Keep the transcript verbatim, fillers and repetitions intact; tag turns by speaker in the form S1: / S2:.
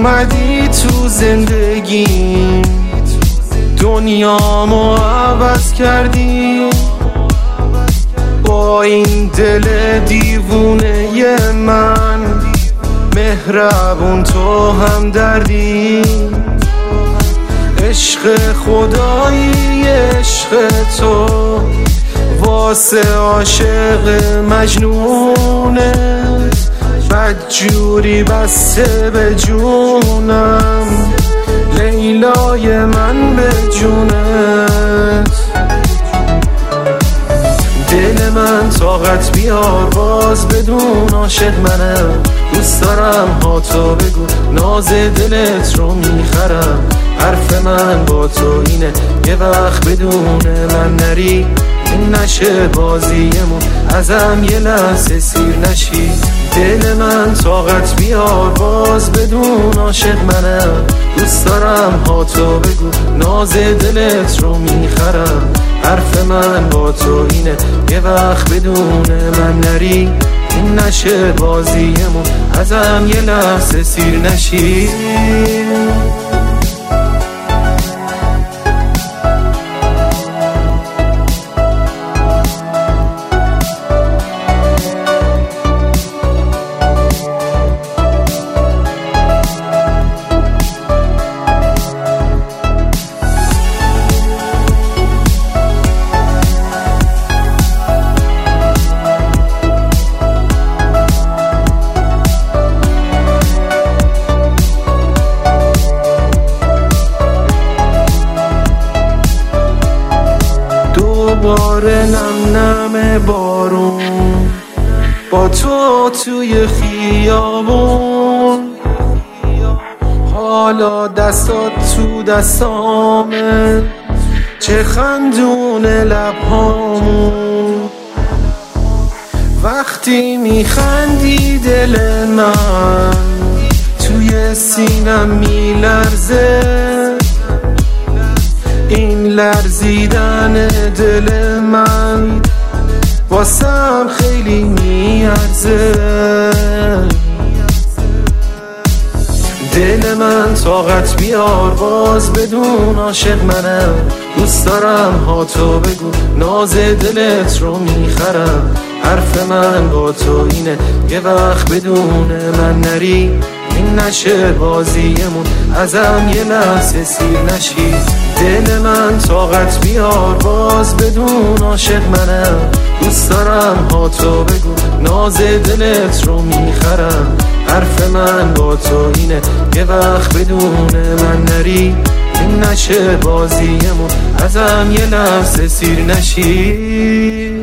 S1: اومدی تو زندگیم، دنیامو عوض کردی با این دل دیوونه من. مهربون تو هم دردی، عشق خدایی عشق تو واسه عاشق مجنونت بدجوری بسته به جونم، لیلای من به جونت. دل من طاقت بیار باز بدون عاشق منم، دوست دارم ها تو بگو ناز دلت رو میخرم. حرف من با تو اینه یه وقت بدون من نری، این نشه بازیمون ازم یه لحظه سیر نشی. دل من طاقت بیار باز بدون عاشق منم، دوست دارم ها تو بگو ناز دلت رو میخرم. حرف من با تو اینه یه وقت بدون من نری، این نشه بازیمون ازم یه لحظه سیر نشی. دوباره نم نم بارون با تو توی خیابون، حالا دستات تو دستامه چه خندونه لبهامون. وقتی میخندی دل من توی سینم میلرزه، این لرزیدن دل من واسم خیلی میارزه. دل من طاقت بیار باز بدون عاشق منم، دوست دارم ها تو بگو ناز دلت رو میخرم. حرف من با تو اینه یه وقت بدون من نری، این نشه بازیمون ازم یه لحظه سیر نشی. دل من طاقت بیار باز بدون عاشق منم، دوست دارم ها تو بگو ناز دلت رو میخرم. حرف من با تو اینه یه وقت بدون من نری، این نشه بازیمون ازم یه لحظه سیر نشی.